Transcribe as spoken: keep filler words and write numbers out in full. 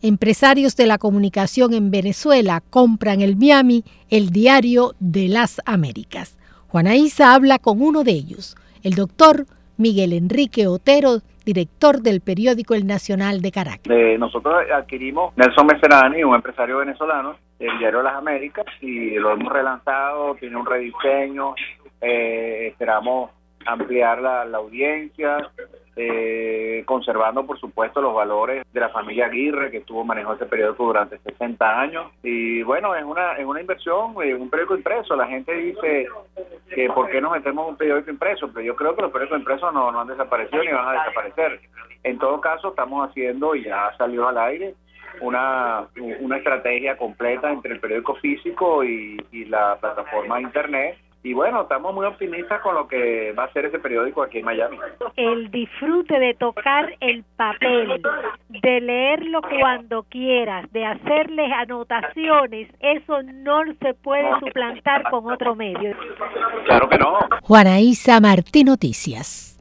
Empresarios de la comunicación en Venezuela compran el Miami, el diario de las Américas. Juana Isa habla con uno de ellos, el doctor Miguel Enrique Otero, director del periódico El Nacional de Caracas. Eh, nosotros adquirimos Nelson Meserani, un empresario venezolano, el diario de las Américas, y lo hemos relanzado, tiene un rediseño, eh, esperamos ampliar la, la audiencia, eh, conservando por supuesto los valores de la familia Aguirre, que estuvo manejando ese periódico durante sesenta años, y bueno, es una es una inversión, es un periódico impreso. La gente dice que por qué nos metemos en un periódico impreso, pero yo creo que los periódicos impresos no, no han desaparecido ni van a desaparecer. En todo caso, estamos haciendo, y ya salió al aire, una una estrategia completa entre el periódico físico y, y la plataforma de internet. Y bueno, estamos muy optimistas con lo que va a ser ese periódico aquí en Miami. El disfrute de tocar el papel, de leerlo cuando quieras, de hacerles anotaciones, eso no se puede suplantar con otro medio. Claro que no. Juana Isa Martí, Noticias.